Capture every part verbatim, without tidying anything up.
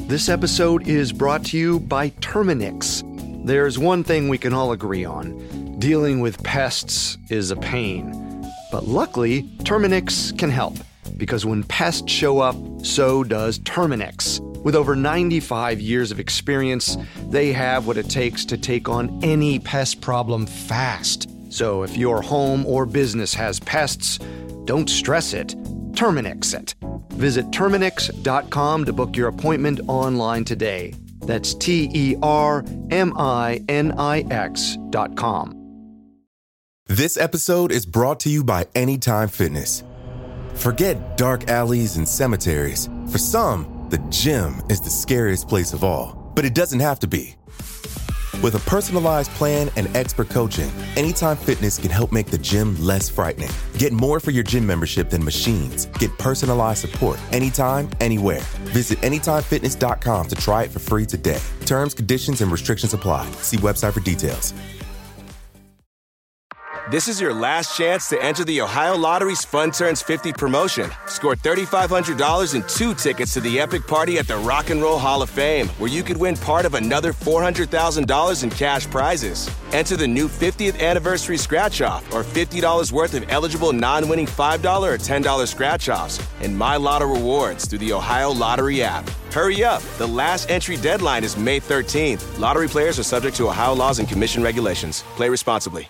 This episode is brought to you by Terminix. There's one thing we can all agree on. Dealing with pests is a pain. But luckily, Terminix can help. Because when pests show up, so does Terminix. With over ninety-five years of experience, they have what it takes to take on any pest problem fast. So if your home or business has pests, don't stress it. Terminix it. Visit Terminix dot com to book your appointment online today. That's T E R M I N I X dot com. This episode is brought to you by Anytime Fitness. Forget dark alleys and cemeteries. For some, the gym is the scariest place of all. But it doesn't have to be. With a personalized plan and expert coaching, Anytime Fitness can help make the gym less frightening. Get more for your gym membership than machines. Get personalized support anytime, anywhere. Visit anytime fitness dot com to try it for free today. Terms, conditions, and restrictions apply. See website for details. This is your last chance to enter the Ohio Lottery's Fun Turns fifty promotion. Score three thousand five hundred dollars and two tickets to the epic party at the Rock and Roll Hall of Fame, where you could win part of another four hundred thousand dollars in cash prizes. Enter the new fiftieth anniversary scratch-off or fifty dollars worth of eligible non-winning five dollars or ten dollars scratch-offs and My Lotto rewards through the Ohio Lottery app. Hurry up. The last entry deadline is May thirteenth. Lottery players are subject to Ohio laws and commission regulations. Play responsibly.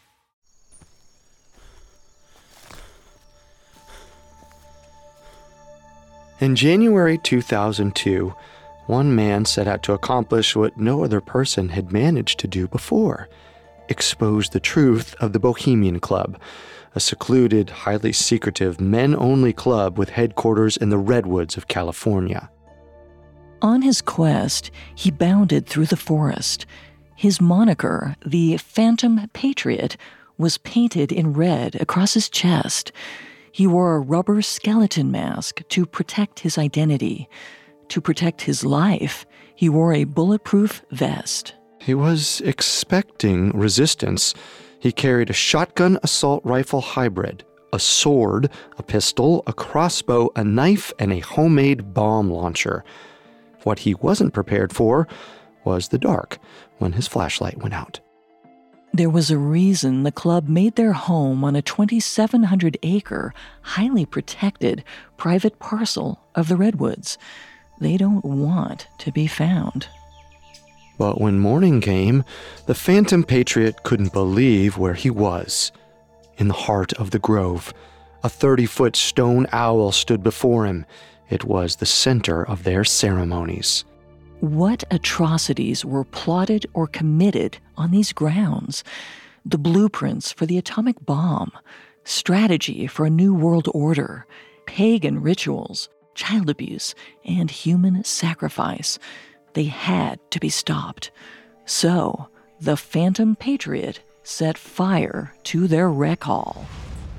In January two thousand two, one man set out to accomplish what no other person had managed to do before: expose the truth of the Bohemian Club, a secluded, highly secretive, men-only club with headquarters in the redwoods of California. On his quest, he bounded through the forest. His moniker, the Phantom Patriot, was painted in red across his chest. He wore a rubber skeleton mask to protect his identity. To protect his life, he wore a bulletproof vest. He was expecting resistance. He carried a shotgun assault rifle hybrid, a sword, a pistol, a crossbow, a knife, and a homemade bomb launcher. What he wasn't prepared for was the dark when his flashlight went out. There was a reason the club made their home on a twenty-seven hundred acre, highly protected, private parcel of the Redwoods. They don't want to be found. But when morning came, the Phantom Patriot couldn't believe where he was. In the heart of the grove, a thirty-foot stone owl stood before him. It was the center of their ceremonies. What atrocities were plotted or committed on these grounds? The blueprints for the atomic bomb, strategy for a new world order, pagan rituals, child abuse, and human sacrifice. They had to be stopped. So, the Phantom Patriot set fire to their rec hall.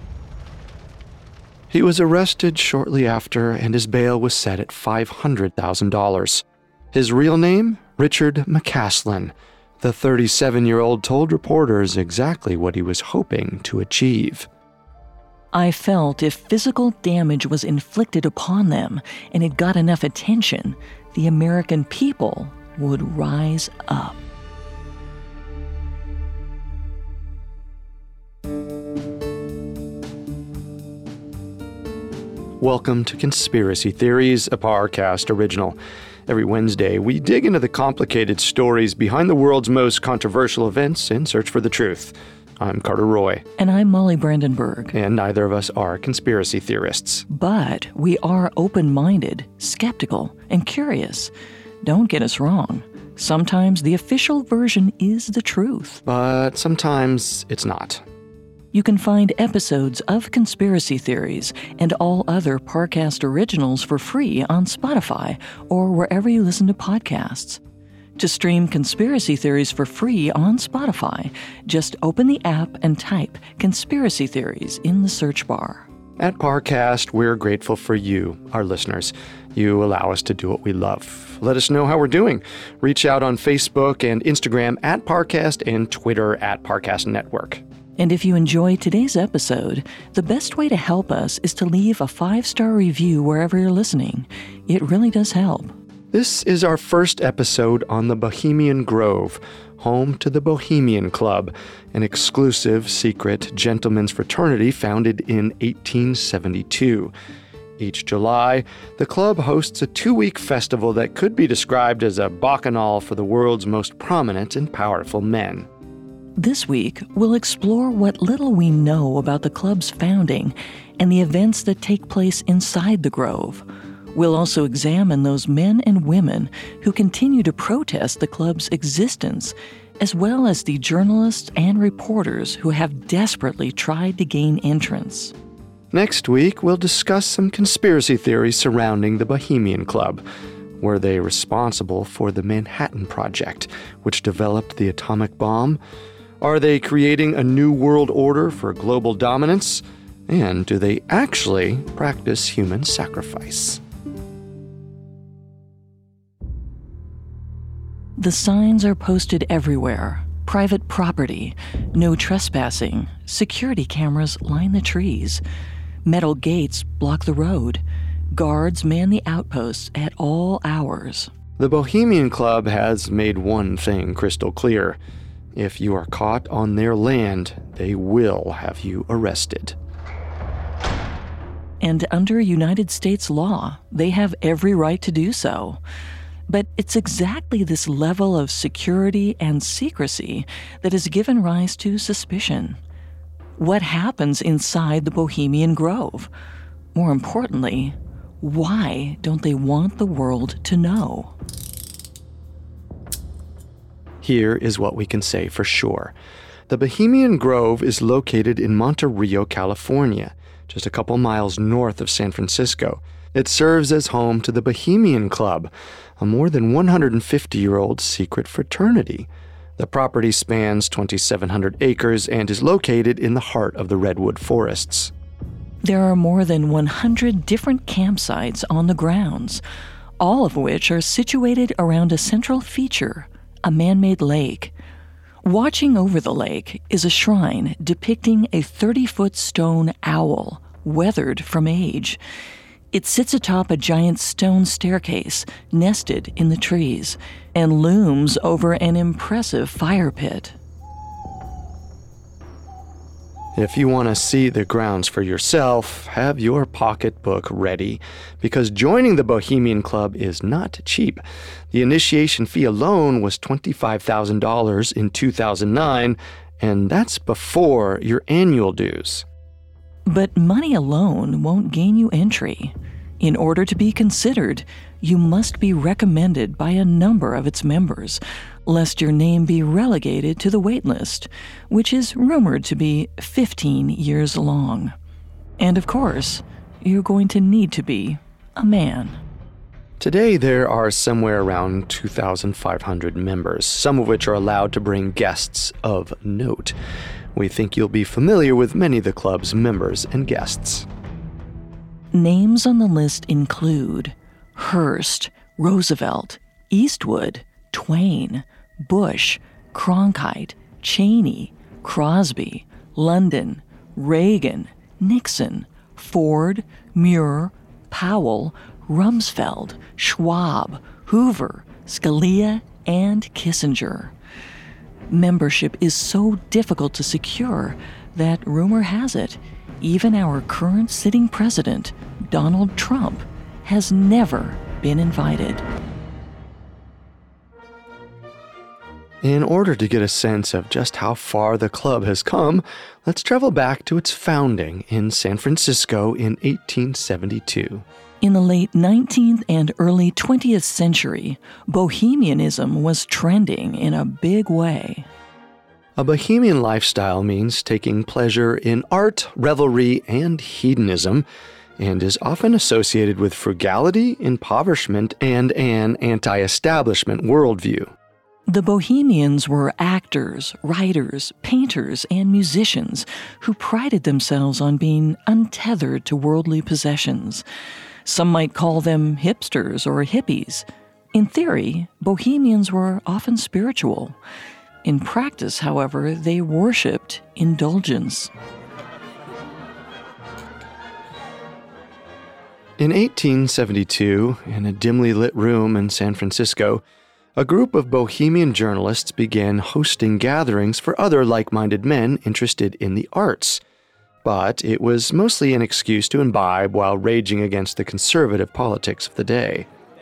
He was arrested shortly after, and his bail was set at five hundred thousand dollars. His real name? Richard McCaslin. The thirty-seven-year-old told reporters exactly what he was hoping to achieve. I felt if physical damage was inflicted upon them and it got enough attention, the American people would rise up. Welcome to Conspiracy Theories, a Parcast original. Every Wednesday, we dig into the complicated stories behind the world's most controversial events and search for the truth. I'm Carter Roy. And I'm Molly Brandenburg. And neither of us are conspiracy theorists. But we are open-minded, skeptical, and curious. Don't get us wrong. Sometimes the official version is the truth. But sometimes it's not. You can find episodes of Conspiracy Theories and all other Parcast originals for free on Spotify or wherever you listen to podcasts. To stream Conspiracy Theories for free on Spotify, just open the app and type Conspiracy Theories in the search bar. At Parcast, we're grateful for you, our listeners. You allow us to do what we love. Let us know how we're doing. Reach out on Facebook and Instagram at Parcast and Twitter at Parcast Network. And if you enjoyed today's episode, the best way to help us is to leave a five-star review wherever you're listening. It really does help. This is our first episode on the Bohemian Grove, home to the Bohemian Club, an exclusive, secret gentlemen's fraternity founded in eighteen seventy-two. Each July, the club hosts a two-week festival that could be described as a bacchanal for the world's most prominent and powerful men. This week, we'll explore what little we know about the club's founding and the events that take place inside the Grove. We'll also examine those men and women who continue to protest the club's existence, as well as the journalists and reporters who have desperately tried to gain entrance. Next week, we'll discuss some conspiracy theories surrounding the Bohemian Club. Were they responsible for the Manhattan Project, which developed the atomic bomb? Are they creating a new world order for global dominance? And do they actually practice human sacrifice? The signs are posted everywhere. Private property, no trespassing, security cameras line the trees. Metal gates block the road. Guards man the outposts at all hours. The Bohemian Club has made one thing crystal clear. If you are caught on their land, they will have you arrested. And under United States law, they have every right to do so. But it's exactly this level of security and secrecy that has given rise to suspicion. What happens inside the Bohemian Grove? More importantly, why don't they want the world to know? Here is what we can say for sure. The Bohemian Grove is located in Monte Rio, California, just a couple miles north of San Francisco. It serves as home to the Bohemian Club, a more than one hundred fifty-year-old secret fraternity. The property spans twenty-seven hundred acres and is located in the heart of the redwood forests. There are more than one hundred different campsites on the grounds, all of which are situated around a central feature, a man-made lake. Watching over the lake is a shrine depicting a thirty-foot stone owl, weathered from age. It sits atop a giant stone staircase nested in the trees and looms over an impressive fire pit. If you want to see the grounds for yourself, have your pocketbook ready, because joining the Bohemian Club is not cheap. The initiation fee alone was twenty-five thousand dollars in two thousand nine, and that's before your annual dues. But money alone won't gain you entry. In order to be considered, you must be recommended by a number of its members, lest your name be relegated to the wait list, which is rumored to be fifteen years long. And of course, you're going to need to be a man. Today, there are somewhere around two thousand five hundred members, some of which are allowed to bring guests of note. We think you'll be familiar with many of the club's members and guests. Names on the list include Hearst, Roosevelt, Eastwood, Twain, Bush, Cronkite, Cheney, Crosby, London, Reagan, Nixon, Ford, Muir, Powell, Rumsfeld, Schwab, Hoover, Scalia, and Kissinger. Membership is so difficult to secure that, rumor has it, even our current sitting president, Donald Trump, has never been invited. In order to get a sense of just how far the club has come, let's travel back to its founding in San Francisco in eighteen seventy-two. In the late nineteenth and early twentieth century, bohemianism was trending in a big way. A bohemian lifestyle means taking pleasure in art, revelry, and hedonism, and is often associated with frugality, impoverishment, and an anti-establishment worldview. The Bohemians were actors, writers, painters, and musicians who prided themselves on being untethered to worldly possessions. Some might call them hipsters or hippies. In theory, Bohemians were often spiritual. In practice, however, they worshipped indulgence. In eighteen seventy-two, in a dimly lit room in San Francisco, a group of bohemian journalists began hosting gatherings for other like-minded men interested in the arts. But it was mostly an excuse to imbibe while raging against the conservative politics of the day.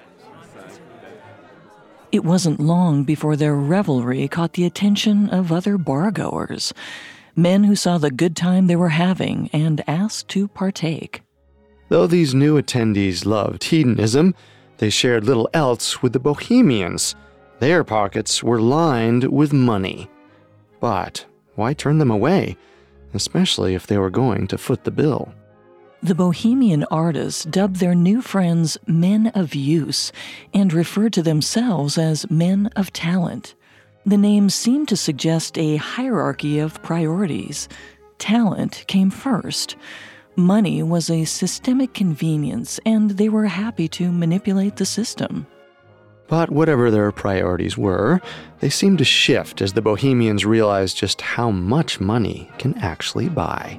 It wasn't long before their revelry caught the attention of other bargoers, men who saw the good time they were having and asked to partake. Though these new attendees loved hedonism, they shared little else with the bohemians. Their pockets were lined with money. But why turn them away, especially if they were going to foot the bill? The bohemian artists dubbed their new friends men of use and referred to themselves as men of talent. The name seemed to suggest a hierarchy of priorities. Talent came first. Money was a systemic convenience, and they were happy to manipulate the system. But whatever their priorities were, they seemed to shift as the bohemians realized just how much money can actually buy.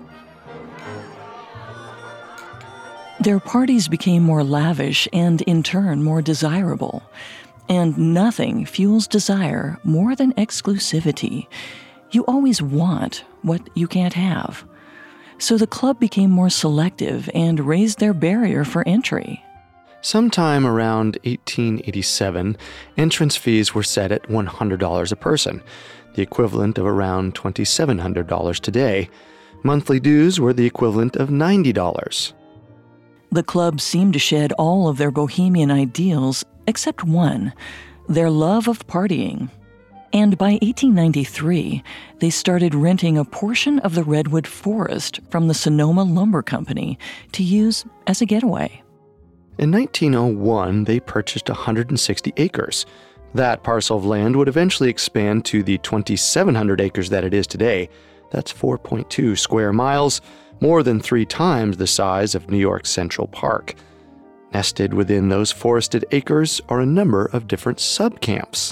Their parties became more lavish and, in turn, more desirable. And nothing fuels desire more than exclusivity. You always want what you can't have. So the club became more selective and raised their barrier for entry. Sometime around eighteen eighty-seven, entrance fees were set at one hundred dollars a person, the equivalent of around two thousand seven hundred dollars today. Monthly dues were the equivalent of ninety dollars. The club seemed to shed all of their bohemian ideals except one, their love of partying. And by eighteen ninety-three, they started renting a portion of the redwood forest from the Sonoma Lumber Company to use as a getaway. In nineteen oh one, they purchased one hundred sixty acres. That parcel of land would eventually expand to the two thousand seven hundred acres that it is today. That's four point two square miles, more than three times the size of New York's Central Park. Nested within those forested acres are a number of different subcamps.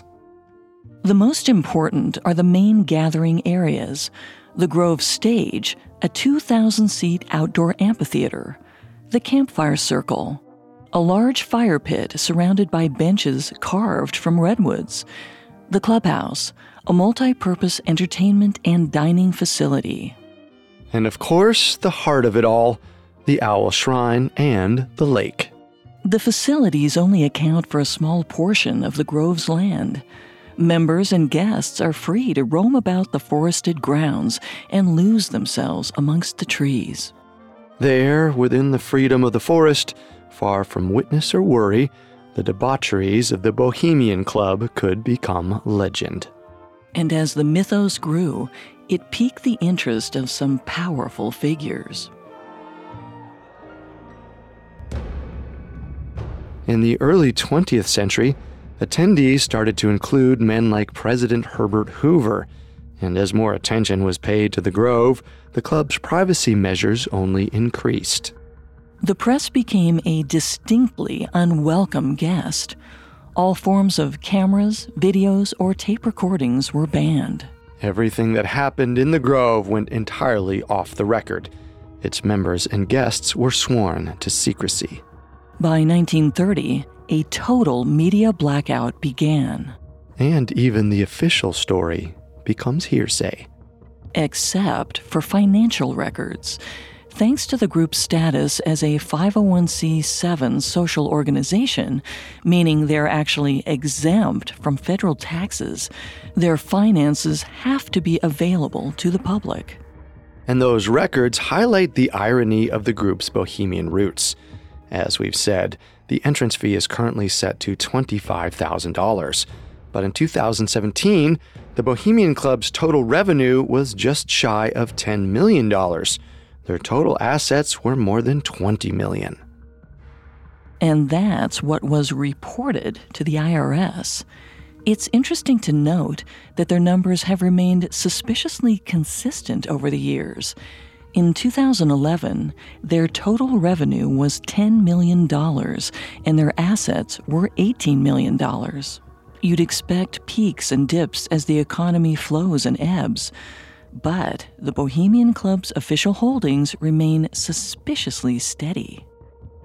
The most important are the main gathering areas, the Grove Stage, a two thousand seat outdoor amphitheater, the Campfire Circle, a large fire pit surrounded by benches carved from redwoods, the Clubhouse, a multi-purpose entertainment and dining facility. And of course, the heart of it all, the Owl Shrine and the lake. The facilities only account for a small portion of the Grove's land. Members and guests are free to roam about the forested grounds and lose themselves amongst the trees. There, within the freedom of the forest, far from witness or worry, the debaucheries of the Bohemian Club could become legend. And as the mythos grew, it piqued the interest of some powerful figures. In the early twentieth century, attendees started to include men like President Herbert Hoover, and as more attention was paid to the Grove, the club's privacy measures only increased. The press became a distinctly unwelcome guest. All forms of cameras, videos, or tape recordings were banned. Everything that happened in the Grove went entirely off the record. Its members and guests were sworn to secrecy. By nineteen thirty, a total media blackout began. And even the official story becomes hearsay. Except for financial records. Thanks to the group's status as a five oh one c seven social organization, meaning they're actually exempt from federal taxes, their finances have to be available to the public. And those records highlight the irony of the group's bohemian roots. As we've said, the entrance fee is currently set to twenty-five thousand dollars. But in two thousand seventeen, the Bohemian Club's total revenue was just shy of ten million dollars. Their total assets were more than twenty million dollars. And that's what was reported to the I R S. It's interesting to note that their numbers have remained suspiciously consistent over the years. In two thousand eleven, their total revenue was ten million dollars, and their assets were eighteen million dollars. You'd expect peaks and dips as the economy flows and ebbs, but the Bohemian Club's official holdings remain suspiciously steady.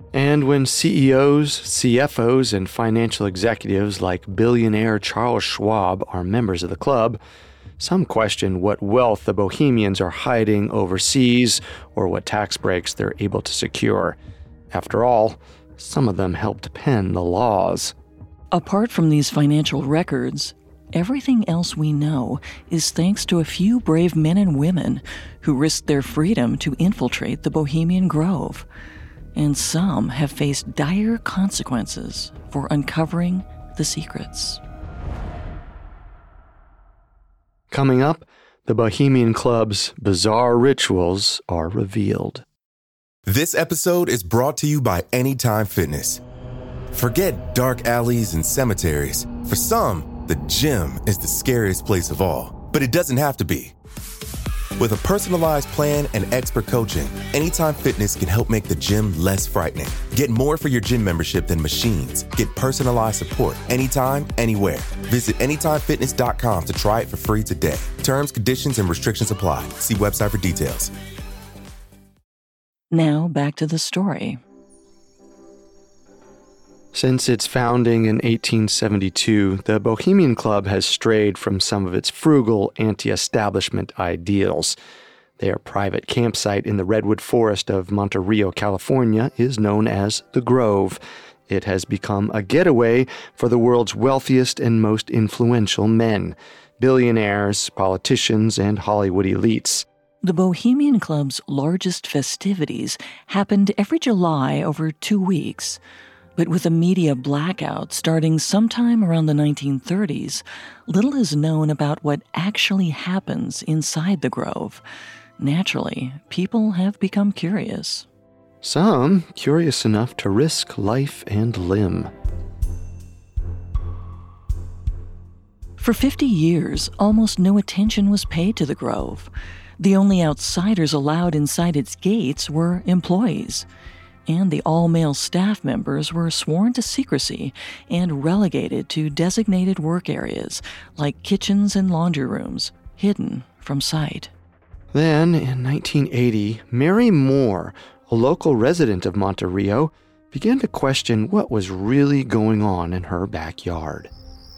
And when C E Os, C F Os, and financial executives like billionaire Charles Schwab are members of the club, some question what wealth the Bohemians are hiding overseas or what tax breaks they're able to secure. After all, some of them helped pen the laws. Apart from these financial records, everything else we know is thanks to a few brave men and women who risked their freedom to infiltrate the Bohemian Grove. And some have faced dire consequences for uncovering the secrets. Coming up, the Bohemian Club's bizarre rituals are revealed. This episode is brought to you by Anytime Fitness. Forget dark alleys and cemeteries. For some, the gym is the scariest place of all, but it doesn't have to be. With a personalized plan and expert coaching, Anytime Fitness can help make the gym less frightening. Get more for your gym membership than machines. Get personalized support anytime, anywhere. Visit anytime fitness dot com to try it for free today. Terms, conditions, and restrictions apply. See website for details. Now back to the story. Since its founding in eighteen seventy-two, the Bohemian Club has strayed from some of its frugal, anti-establishment ideals. Their private campsite in the redwood forest of Monte Rio, California, is known as The Grove. It has become a getaway for the world's wealthiest and most influential men, billionaires, politicians, and Hollywood elites. The Bohemian Club's largest festivities happened every July over two weeks. But with a media blackout starting sometime around the nineteen thirties, little is known about what actually happens inside the Grove. Naturally, people have become curious. Some curious enough to risk life and limb. For fifty years, almost no attention was paid to the Grove. The only outsiders allowed inside its gates were employees. And the all-male staff members were sworn to secrecy and relegated to designated work areas like kitchens and laundry rooms, hidden from sight. Then, in nineteen eighty, Mary Moore, a local resident of Monte Rio, began to question what was really going on in her backyard.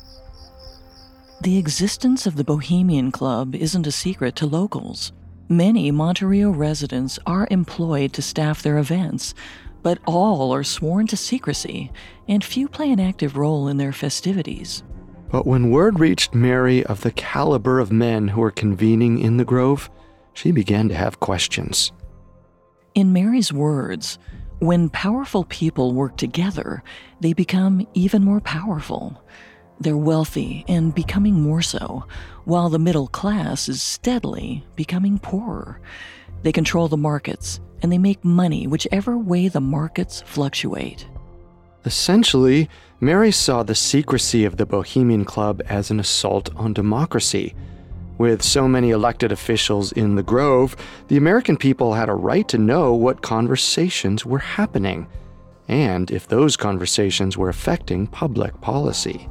The existence of the Bohemian Club isn't a secret to locals. Many Monte Rio residents are employed to staff their events, but all are sworn to secrecy, and few play an active role in their festivities. But when word reached Mary of the caliber of men who were convening in the Grove, she began to have questions. In Mary's words, when powerful people work together, they become even more powerful. They're wealthy and becoming more so, while the middle class is steadily becoming poorer. They control the markets, and they make money whichever way the markets fluctuate. Essentially, Mary saw the secrecy of the Bohemian Club as an assault on democracy. With so many elected officials in the Grove, the American people had a right to know what conversations were happening, and if those conversations were affecting public policy.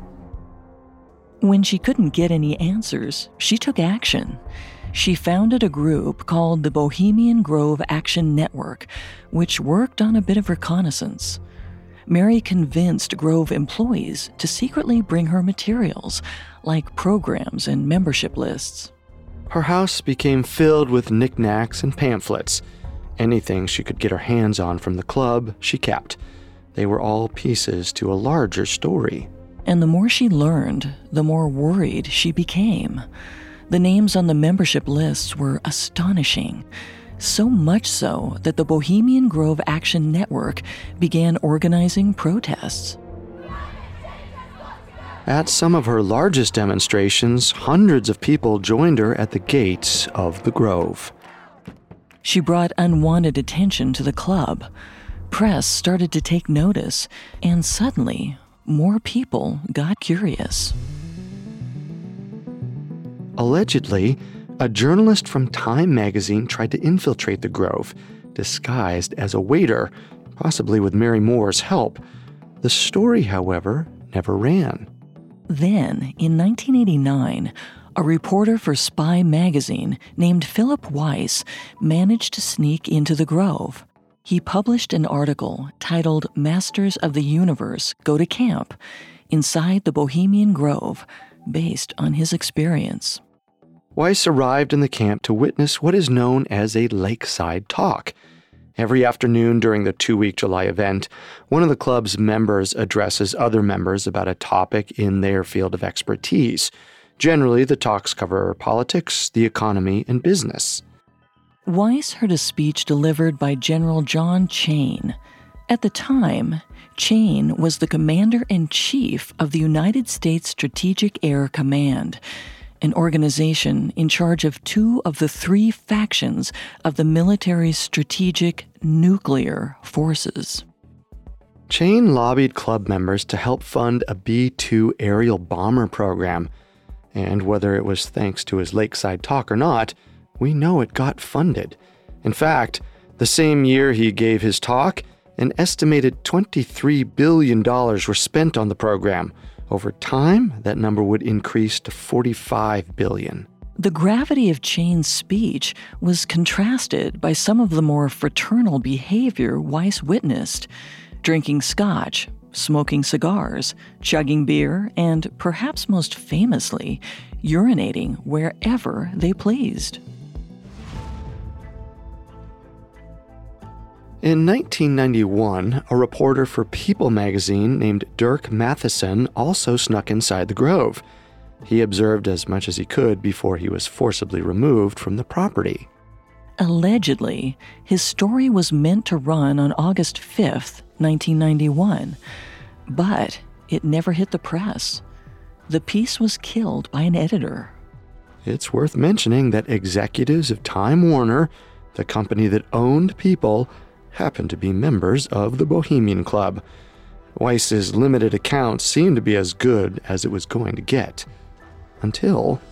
When she couldn't get any answers, she took action. She founded a group called the Bohemian Grove Action Network, which worked on a bit of reconnaissance. Mary convinced Grove employees to secretly bring her materials, like programs and membership lists. Her house became filled with knickknacks and pamphlets. Anything she could get her hands on from the club, she kept. They were all pieces to a larger story. And the more she learned, the more worried she became. The names on the membership lists were astonishing, so much so that the Bohemian Grove Action Network began organizing protests. At some of her largest demonstrations, hundreds of people joined her at the gates of the Grove. She brought unwanted attention to the club. Press started to take notice, and suddenly, more people got curious. Allegedly, a journalist from Time magazine tried to infiltrate the Grove, disguised as a waiter, possibly with Mary Moore's help. The story, however, never ran. Then, in nineteen eighty-nine, a reporter for Spy magazine named Philip Weiss managed to sneak into the Grove. he published an article titled Masters of the Universe Go to Camp inside the Bohemian Grove, based on his experience. Weiss arrived in the camp to witness what is known as a lakeside talk. Every afternoon during the two-week July event, one of the club's members addresses other members about a topic in their field of expertise. Generally, the talks cover politics, the economy, and business. Weiss heard a speech delivered by General John Chayne. At the time, Chayne was the commander-in-chief of the United States Strategic Air Command, an organization in charge of two of the three factions of the military's strategic nuclear forces. Chayne lobbied club members to help fund a B two aerial bomber program, and whether it was thanks to his lakeside talk or not, we know it got funded. In fact, the same year he gave his talk, an estimated twenty-three billion dollars were spent on the program. Over time, that number would increase to forty-five billion dollars. The gravity of Chayne's speech was contrasted by some of the more fraternal behavior Weiss witnessed, drinking scotch, smoking cigars, chugging beer, and, perhaps most famously, urinating wherever they pleased. In nineteen ninety-one, a reporter for People magazine named Dirk Matheson also snuck inside the Grove. He observed as much as he could before he was forcibly removed from the property. Allegedly, his story was meant to run on August fifth, nineteen ninety-one, but it never hit the press. The piece was killed by an editor. It's worth mentioning that executives of Time Warner, the company that owned People, happened to be members of the Bohemian Club. Weiss's limited account seemed to be as good as it was going to get. Until...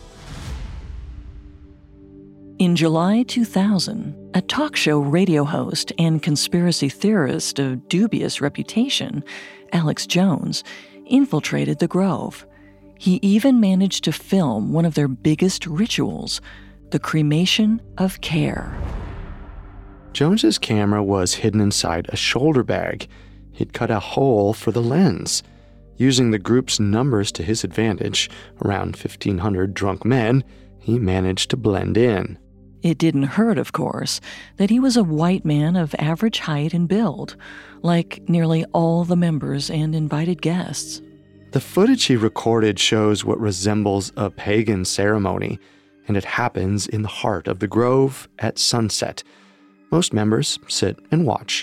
In July two thousand, a talk show radio host and conspiracy theorist of dubious reputation, Alex Jones, infiltrated the Grove. He even managed to film one of their biggest rituals, the cremation of Care. Jones's camera was hidden inside a shoulder bag. He'd cut a hole for the lens. Using the group's numbers to his advantage, around fifteen hundred drunk men, he managed to blend in. It didn't hurt, of course, that he was a white man of average height and build, like nearly all the members and invited guests. The footage he recorded shows what resembles a pagan ceremony, and it happens in the heart of the Grove at sunset. Most members sit and watch.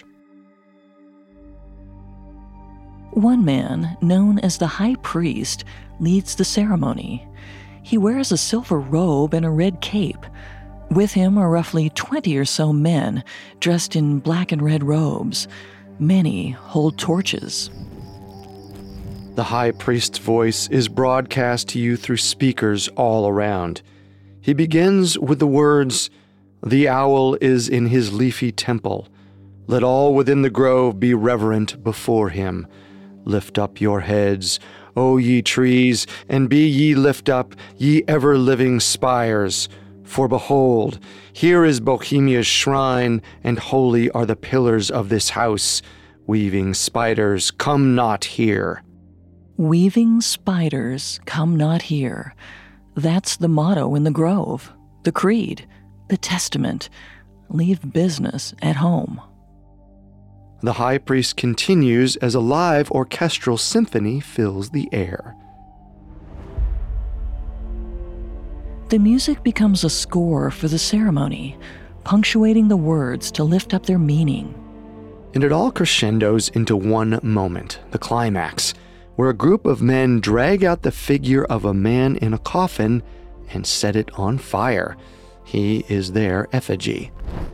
One man, known as the High Priest, leads the ceremony. He wears a silver robe and a red cape. With him are roughly twenty or so men, dressed in black and red robes. Many hold torches. The High Priest's voice is broadcast to you through speakers all around. He begins with the words, "The owl is in his leafy temple. Let all within the grove be reverent before him. Lift up your heads, O ye trees, and be ye lift up, ye ever-living spires. For behold, here is Bohemia's shrine, and holy are the pillars of this house. Weaving spiders, come not here." Weaving spiders, come not here. That's the motto in the Grove, the creed, the testament. Leave business at home. The High Priest continues as a live orchestral symphony fills the air. The music becomes a score for the ceremony, punctuating the words to lift up their meaning. And it all crescendos into one moment, the climax, where a group of men drag out the figure of a man in a coffin and set it on fire. He is their effigy.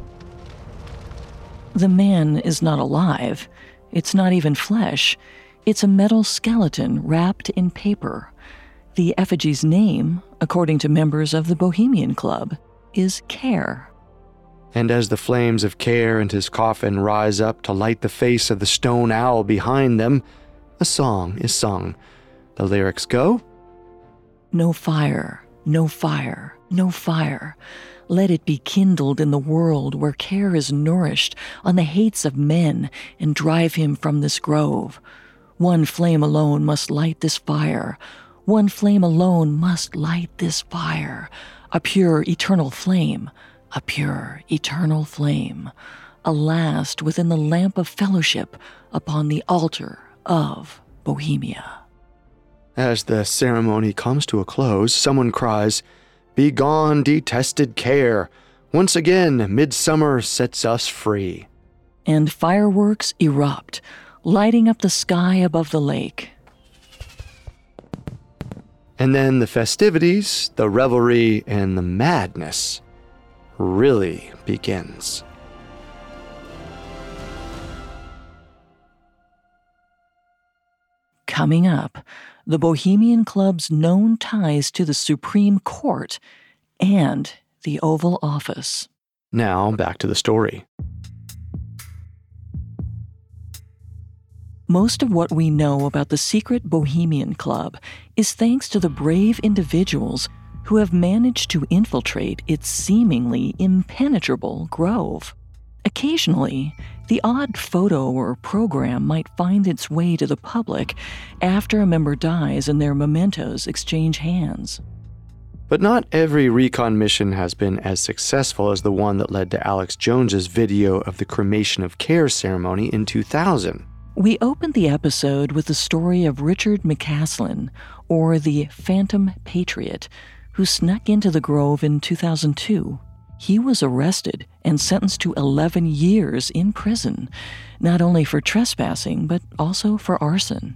The man is not alive. It's not even flesh. It's a metal skeleton wrapped in paper. The effigy's name, according to members of the Bohemian Club, is Care. And as the flames of Care and his coffin rise up to light the face of the stone owl behind them, a song is sung. The lyrics go, "No fire, No fire, no fire. Let it be kindled in the world where care is nourished on the hates of men and drive him from this grove. One flame alone must light this fire. One flame alone must light this fire. A pure, eternal flame, a pure, eternal flame, a last within the lamp of fellowship upon the altar of Bohemia. As the ceremony comes to a close, someone cries, "Begone, detested care! Once again, midsummer sets us free." And fireworks erupt, lighting up the sky above the lake. And then the festivities, the revelry, and the madness really begins. Coming up, the Bohemian Club's known ties to the Supreme Court and the Oval Office. Now, back to the story. Most of what we know about the secret Bohemian Club is thanks to the brave individuals who have managed to infiltrate its seemingly impenetrable grove. Occasionally, the odd photo or program might find its way to the public after a member dies and their mementos exchange hands. But not every recon mission has been as successful as the one that led to Alex Jones's video of the cremation of care ceremony in two thousand. We opened the episode with the story of Richard McCaslin, or the Phantom Patriot, who snuck into the grove in two thousand two. He was arrested and sentenced to eleven years in prison, not only for trespassing, but also for arson.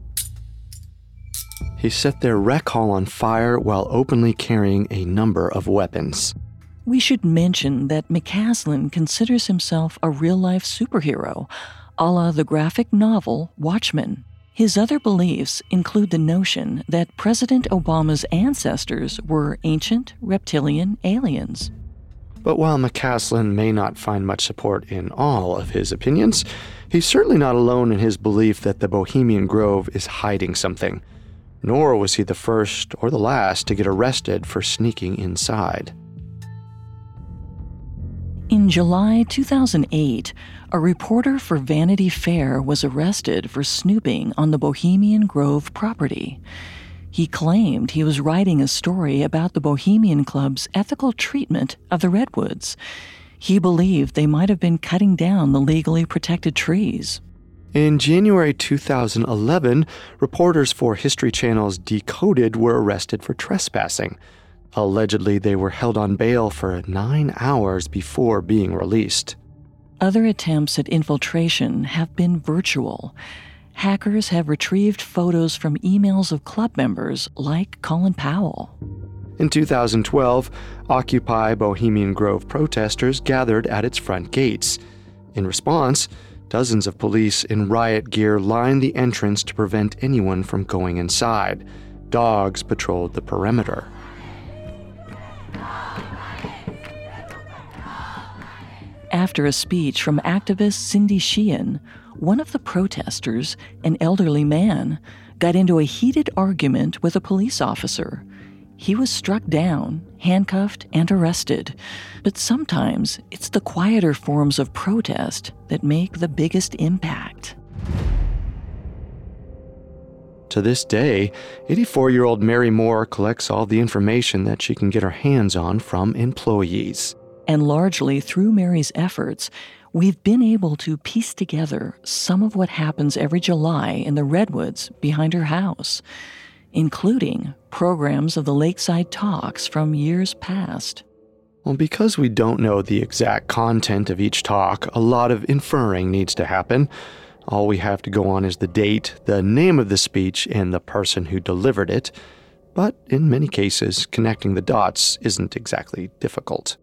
He set their rec hall on fire while openly carrying a number of weapons. We should mention that McCaslin considers himself a real-life superhero, a la the graphic novel Watchmen. His other beliefs include the notion that President Obama's ancestors were ancient reptilian aliens. But while McCaslin may not find much support in all of his opinions, he's certainly not alone in his belief that the Bohemian Grove is hiding something. Nor was he the first or the last to get arrested for sneaking inside. In July two thousand eight, a reporter for Vanity Fair was arrested for snooping on the Bohemian Grove property. He claimed he was writing a story about the Bohemian Club's ethical treatment of the redwoods. He believed they might have been cutting down the legally protected trees. In January two thousand eleven, reporters for History Channel's Decoded were arrested for trespassing. Allegedly, they were held on bail for nine hours before being released. Other attempts at infiltration have been virtual. Hackers have retrieved photos from emails of club members like Colin Powell. In two thousand twelve, Occupy Bohemian Grove protesters gathered at its front gates. In response, dozens of police in riot gear lined the entrance to prevent anyone from going inside. Dogs patrolled the perimeter. After a speech from activist Cindy Sheehan, one of the protesters, an elderly man, got into a heated argument with a police officer. He was struck down, handcuffed, and arrested. But sometimes it's the quieter forms of protest that make the biggest impact. To this day, eighty-four-year-old Mary Moore collects all the information that she can get her hands on from employees. And largely through Mary's efforts, we've been able to piece together some of what happens every July in the redwoods behind her house, including programs of the Lakeside Talks from years past. Well, because we don't know the exact content of each talk, a lot of inferring needs to happen. All we have to go on is the date, the name of the speech, and the person who delivered it. But in many cases, connecting the dots isn't exactly difficult.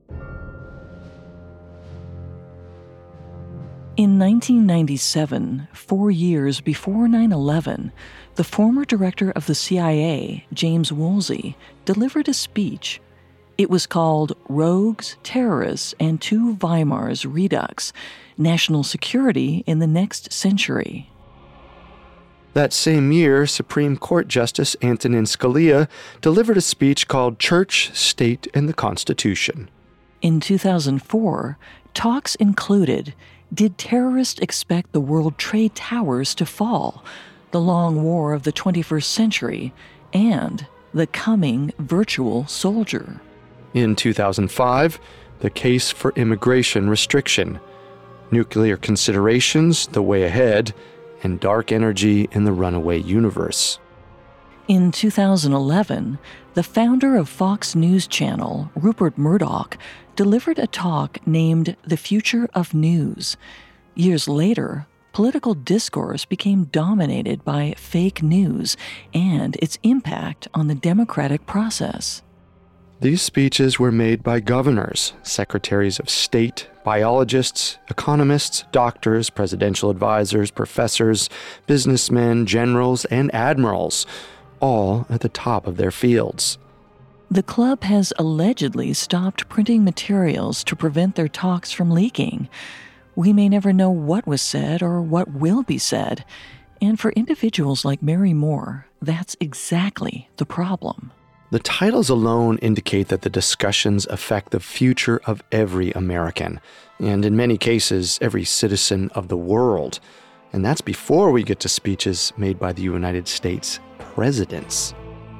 In nineteen ninety-seven, four years before nine eleven, the former director of the C I A, James Woolsey, delivered a speech. It was called Rogues, Terrorists, and Two Weimars Redux, National Security in the Next Century. That same year, Supreme Court Justice Antonin Scalia delivered a speech called Church, State, and the Constitution. In two thousand four, talks included, did terrorists expect the World Trade Towers to fall, the long war of the twenty-first century, and the coming virtual soldier? In two thousand five, the case for immigration restriction, nuclear considerations, the way ahead, and dark energy in the runaway universe. In two thousand eleven, the founder of Fox News Channel, Rupert Murdoch, delivered a talk named The Future of News. Years later, political discourse became dominated by fake news and its impact on the democratic process. These speeches were made by governors, secretaries of state, biologists, economists, doctors, presidential advisors, professors, businessmen, generals, and admirals, all at the top of their fields. The club has allegedly stopped printing materials to prevent their talks from leaking. We may never know what was said or what will be said, and for individuals like Mary Moore, that's exactly the problem. The titles alone indicate that the discussions affect the future of every American, and in many cases, every citizen of the world. And that's before we get to speeches made by the United States presidents.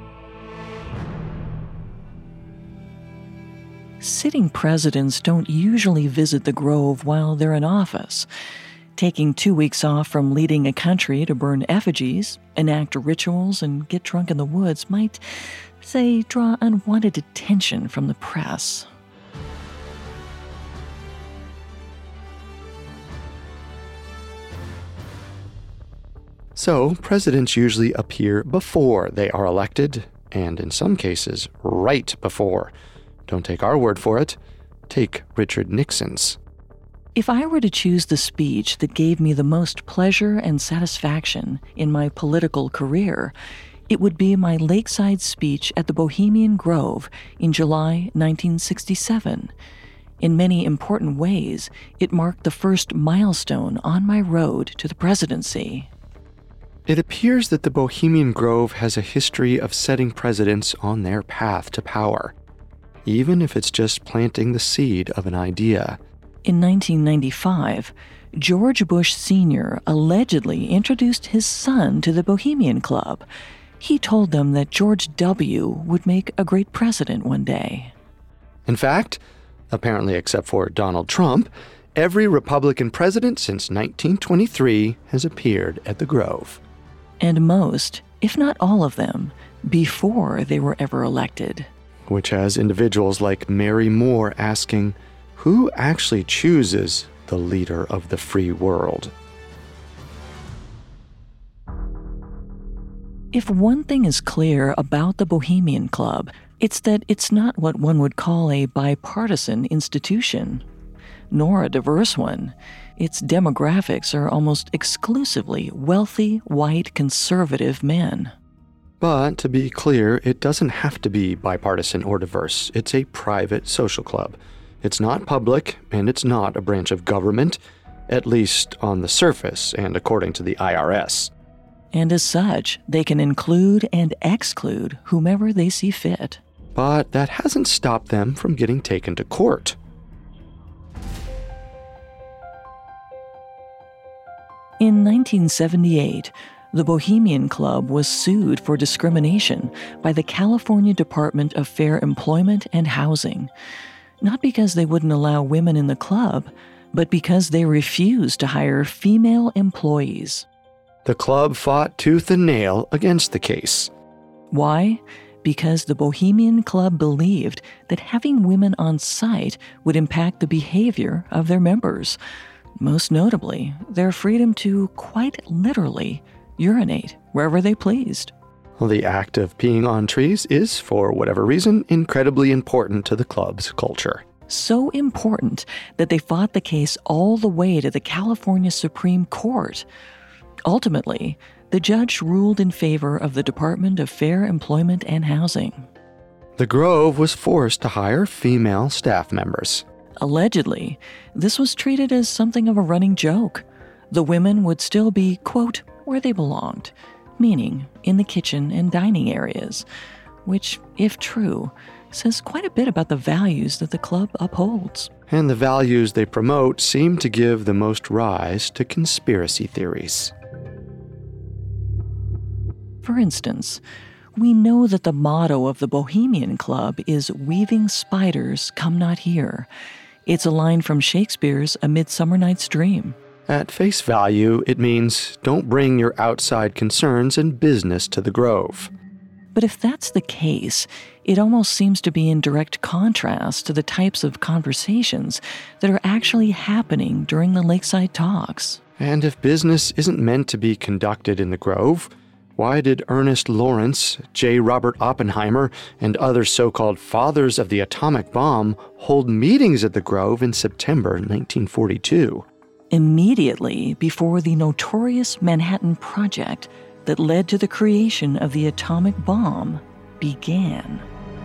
Sitting presidents don't usually visit the Grove while they're in office. Taking two weeks off from leading a country to burn effigies, enact rituals, and get drunk in the woods might, say, draw unwanted attention from the press. So, presidents usually appear before they are elected, and in some cases, right before. Don't take our word for it. Take Richard Nixon's. If I were to choose the speech that gave me the most pleasure and satisfaction in my political career, it would be my lakeside speech at the Bohemian Grove in July nineteen sixty-seven. In many important ways, it marked the first milestone on my road to the presidency. It appears that the Bohemian Grove has a history of setting presidents on their path to power, even if it's just planting the seed of an idea. In nineteen ninety-five, George Bush Senior allegedly introduced his son to the Bohemian Club. He told them that George W. would make a great president one day. In fact, apparently except for Donald Trump, every Republican president since nineteen twenty-three has appeared at the Grove. And most, if not all of them, before they were ever elected. Which has individuals like Mary Moore asking, who actually chooses the leader of the free world? If one thing is clear about the Bohemian Club, it's that it's not what one would call a bipartisan institution, nor a diverse one. Its demographics are almost exclusively wealthy, white, conservative men. But to be clear, it doesn't have to be bipartisan or diverse. It's a private social club. It's not public, and it's not a branch of government, at least on the surface and according to the I R S. And as such, they can include and exclude whomever they see fit. But that hasn't stopped them from getting taken to court. In nineteen seventy-eight, the Bohemian Club was sued for discrimination by the California Department of Fair Employment and Housing, not because they wouldn't allow women in the club, but because they refused to hire female employees. The club fought tooth and nail against the case. Why? Because the Bohemian Club believed that having women on site would impact the behavior of their members, most notably their freedom to, quite literally, urinate wherever they pleased. Well, the act of peeing on trees is, for whatever reason, incredibly important to the club's culture. So important that they fought the case all the way to the California Supreme Court. Ultimately, the judge ruled in favor of the Department of Fair Employment and Housing. The Grove was forced to hire female staff members. Allegedly, this was treated as something of a running joke. The women would still be, quote, where they belonged, meaning in the kitchen and dining areas, which, if true, says quite a bit about the values that the club upholds. And the values they promote seem to give the most rise to conspiracy theories. For instance, we know that the motto of the Bohemian Club is "Weaving spiders, come not here." It's a line from Shakespeare's A Midsummer Night's Dream. At face value, it means don't bring your outside concerns and business to the Grove. But if that's the case, it almost seems to be in direct contrast to the types of conversations that are actually happening during the lakeside talks. And if business isn't meant to be conducted in the Grove, why did Ernest Lawrence, J. Robert Oppenheimer, and other so-called fathers of the atomic bomb hold meetings at the Grove in September nineteen forty-two? Immediately before the notorious Manhattan Project that led to the creation of the atomic bomb began.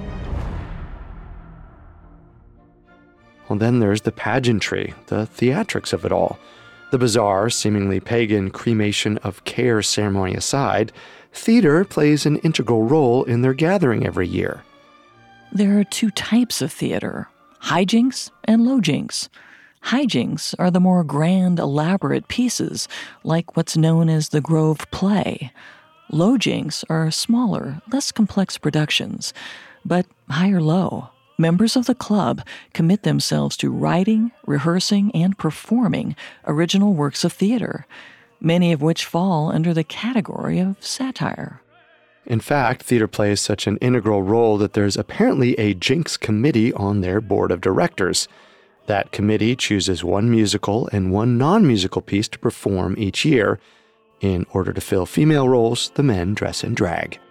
Well, then there's the pageantry, the theatrics of it all. The bizarre, seemingly pagan cremation of care ceremony aside, theater plays an integral role in their gathering every year. There are two types of theater, hijinks and lowjinks. Hijinks are the more grand, elaborate pieces, like what's known as the Grove Play. Lowjinks are smaller, less complex productions, but high or low. Members of the club commit themselves to writing, rehearsing, and performing original works of theater, many of which fall under the category of satire. In fact, theater plays such an integral role that there's apparently a Jinx committee on their board of directors. That committee chooses one musical and one non-musical piece to perform each year. In order to fill female roles, the men dress in drag.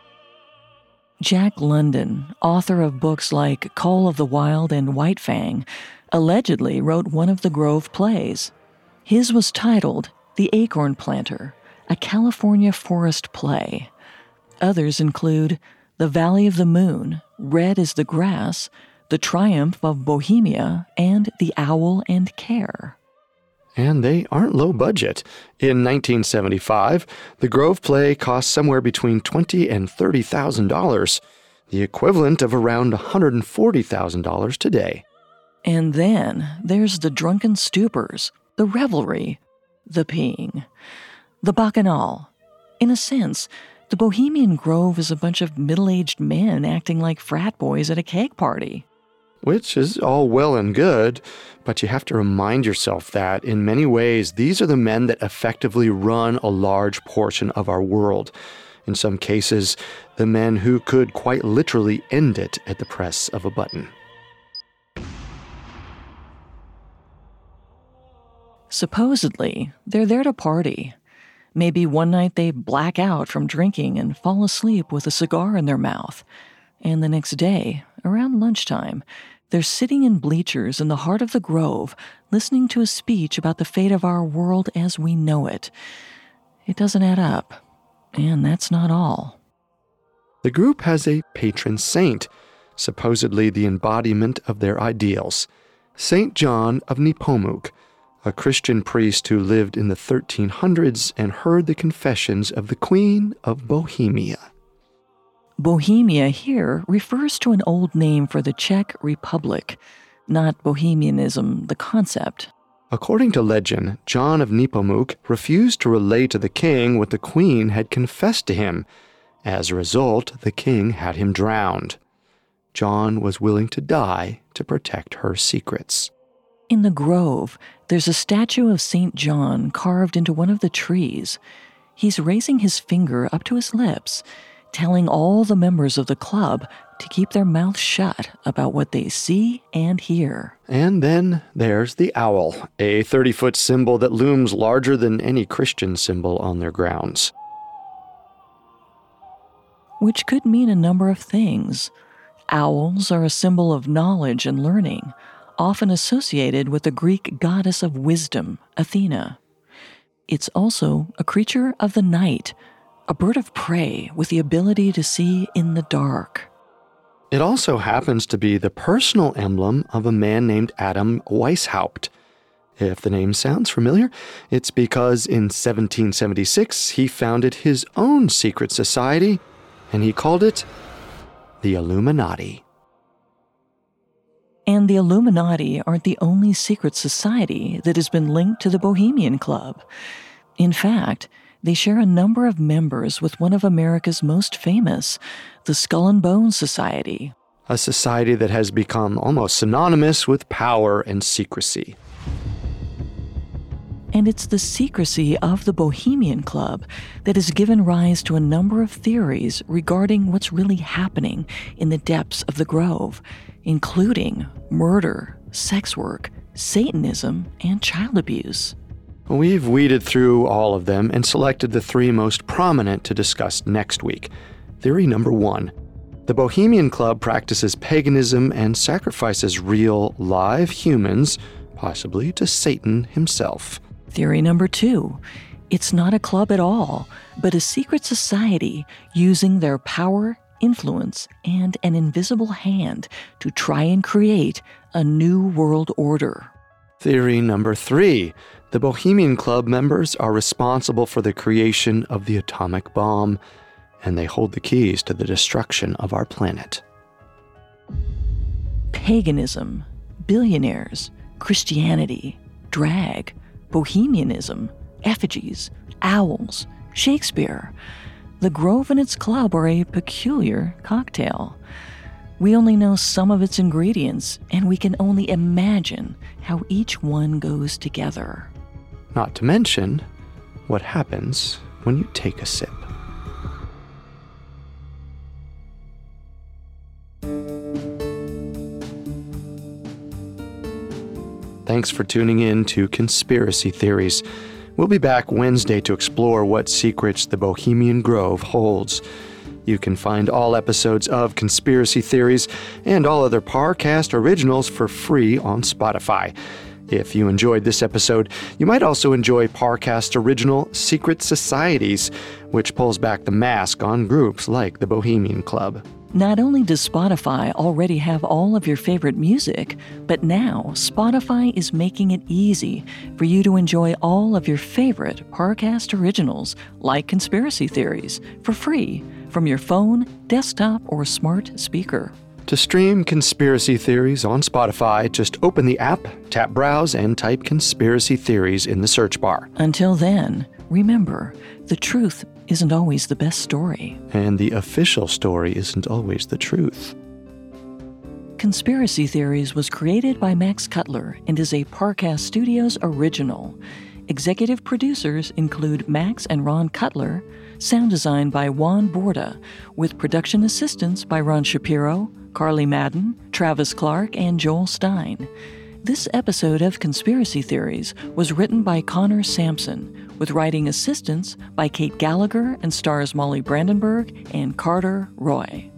Jack London, author of books like Call of the Wild and White Fang, allegedly wrote one of the Grove plays. His was titled The Acorn Planter, a California forest play. Others include The Valley of the Moon, Red as the Grass, The Triumph of Bohemia, and The Owl and Care. And they aren't low budget. In nineteen seventy-five, the Grove play cost somewhere between twenty thousand dollars and thirty thousand dollars, the equivalent of around one hundred forty thousand dollars today. And then there's the drunken stupors, the revelry, the peeing, the bacchanal. In a sense, the Bohemian Grove is a bunch of middle-aged men acting like frat boys at a keg party. Which is all well and good, but you have to remind yourself that, in many ways, these are the men that effectively run a large portion of our world. In some cases, the men who could quite literally end it at the press of a button. Supposedly, they're there to party. Maybe one night they black out from drinking and fall asleep with a cigar in their mouth. And the next day, around lunchtime, they're sitting in bleachers in the heart of the Grove, listening to a speech about the fate of our world as we know it. It doesn't add up. And that's not all. The group has a patron saint, supposedly the embodiment of their ideals, Saint John of Nepomuk, a Christian priest who lived in the thirteen hundreds and heard the confessions of the Queen of Bohemia. Bohemia here refers to an old name for the Czech Republic, not Bohemianism, the concept. According to legend, John of Nepomuk refused to relay to the king what the queen had confessed to him. As a result, the king had him drowned. John was willing to die to protect her secrets. In the Grove, there's a statue of Saint John carved into one of the trees. He's raising his finger up to his lips, telling all the members of the club to keep their mouths shut about what they see and hear. And then there's the owl, a thirty-foot symbol that looms larger than any Christian symbol on their grounds. Which could mean a number of things. Owls are a symbol of knowledge and learning, often associated with the Greek goddess of wisdom, Athena. It's also a creature of the night, a bird of prey with the ability to see in the dark. It also happens to be the personal emblem of a man named Adam Weishaupt. If the name sounds familiar, it's because in seventeen seventy-six he founded his own secret society, and he called it the Illuminati. And the Illuminati aren't the only secret society that has been linked to the Bohemian Club. In fact, they share a number of members with one of America's most famous, the Skull and Bones Society. A society that has become almost synonymous with power and secrecy. And it's the secrecy of the Bohemian Club that has given rise to a number of theories regarding what's really happening in the depths of the Grove, including murder, sex work, Satanism, and child abuse. We've weeded through all of them and selected the three most prominent to discuss next week. Theory number one. The Bohemian Club practices paganism and sacrifices real, live humans, possibly to Satan himself. Theory number two. It's not a club at all, but a secret society using their power, influence, and an invisible hand to try and create a new world order. Theory number three. The Bohemian Club members are responsible for the creation of the atomic bomb, and they hold the keys to the destruction of our planet. Paganism, billionaires, Christianity, drag, Bohemianism, effigies, owls, Shakespeare. The Grove and its club are a peculiar cocktail. We only know some of its ingredients, and we can only imagine how each one goes together. Not to mention what happens when you take a sip. Thanks for tuning in to Conspiracy Theories. We'll be back Wednesday to explore what secrets the Bohemian Grove holds. You can find all episodes of Conspiracy Theories and all other Parcast originals for free on Spotify. If you enjoyed this episode, you might also enjoy Parcast's original Secret Societies, which pulls back the mask on groups like the Bohemian Club. Not only does Spotify already have all of your favorite music, but now Spotify is making it easy for you to enjoy all of your favorite Parcast originals, like Conspiracy Theories, for free from your phone, desktop, or smart speaker. To stream Conspiracy Theories on Spotify, just open the app, tap Browse, and type Conspiracy Theories in the search bar. Until then, remember, the truth isn't always the best story. And the official story isn't always the truth. Conspiracy Theories was created by Max Cutler and is a Parcast Studios original. Executive producers include Max and Ron Cutler, sound design by Juan Borda, with production assistance by Ron Shapiro, Carly Madden, Travis Clark, and Joel Stein. This episode of Conspiracy Theories was written by Connor Sampson, with writing assistance by Kate Gallagher and stars Molly Brandenburg and Carter Roy.